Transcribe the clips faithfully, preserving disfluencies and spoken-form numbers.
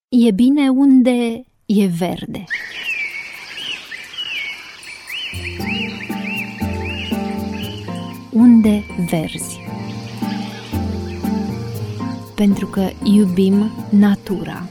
E bine unde e verde. Unde verzi. Pentru că iubim natura.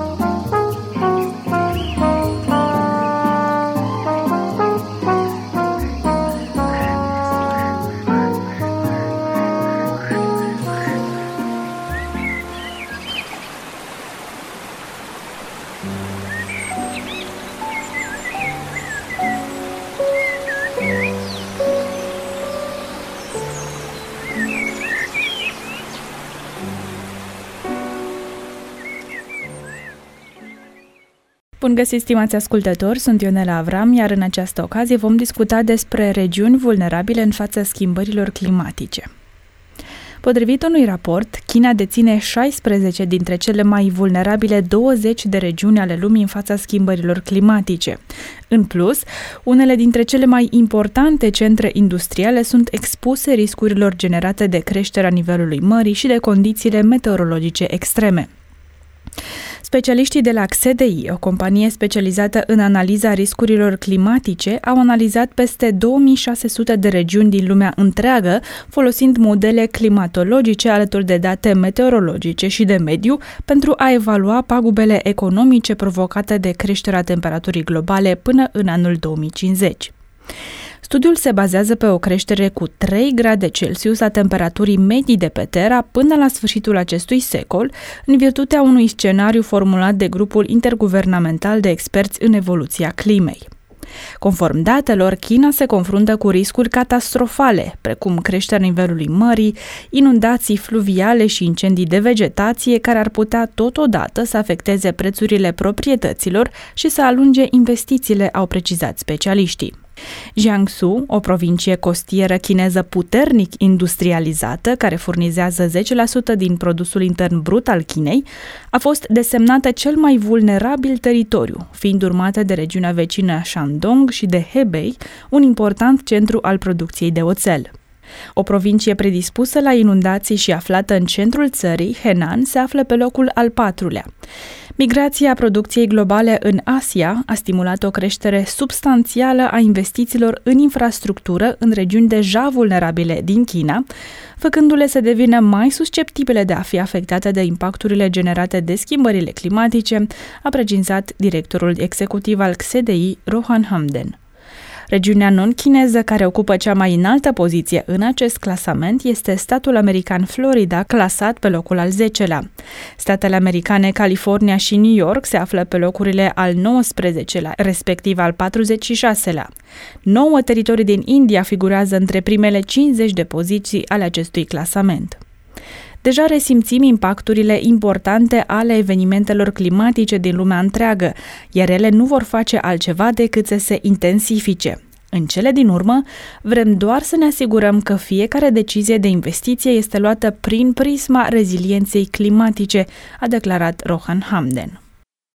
Bun găsit, stimați ascultători, sunt Ionela Avram, iar în această ocazie vom discuta despre regiuni vulnerabile în fața schimbărilor climatice. Potrivit unui raport, China deține șaisprezece dintre cele mai vulnerabile douăzeci de regiuni ale lumii în fața schimbărilor climatice. În plus, unele dintre cele mai importante centre industriale sunt expuse riscurilor generate de creșterea nivelului mării și de condițiile meteorologice extreme. Specialiștii de la X D I, o companie specializată în analiza riscurilor climatice, au analizat peste două mii șase sute de regiuni din lumea întreagă, folosind modele climatologice alături de date meteorologice și de mediu pentru a evalua pagubele economice provocate de creșterea temperaturii globale până în anul două mii cincizeci. Studiul se bazează pe o creștere cu trei grade Celsius a temperaturii medii de pe Terra până la sfârșitul acestui secol, în virtutea unui scenariu formulat de grupul interguvernamental de experți în evoluția climei. Conform datelor, China se confruntă cu riscuri catastrofale, precum creșterea nivelului mării, inundații fluviale și incendii de vegetație, care ar putea totodată să afecteze prețurile proprietăților și să alunge investițiile, au precizat specialiștii. Jiangsu, o provincie costieră chineză puternic industrializată, care furnizează zece la sută din produsul intern brut al Chinei, a fost desemnată cel mai vulnerabil teritoriu, fiind urmată de regiunea vecină Shandong și de Hebei, un important centru al producției de oțel. O provincie predispusă la inundații și aflată în centrul țării, Henan, se află pe locul al patrulea. Migrația producției globale în Asia a stimulat o creștere substanțială a investițiilor în infrastructură în regiuni deja vulnerabile din China, făcându-le să devină mai susceptibile de a fi afectate de impacturile generate de schimbările climatice, a precizat directorul executiv al X D I, Rohan Hamden. Regiunea non-chineză care ocupă cea mai înaltă poziție în acest clasament este statul american Florida, clasat pe locul al zecelea. Statele americane California și New York se află pe locurile al nouăsprezecelea, respectiv al patruzeci și șaselea. Nouă teritorii din India figurează între primele cincizeci de poziții ale acestui clasament. Deja resimțim impacturile importante ale evenimentelor climatice din lumea întreagă, iar ele nu vor face altceva decât să se intensifice. În cele din urmă, vrem doar să ne asigurăm că fiecare decizie de investiție este luată prin prisma rezilienței climatice, a declarat Rohan Hamden.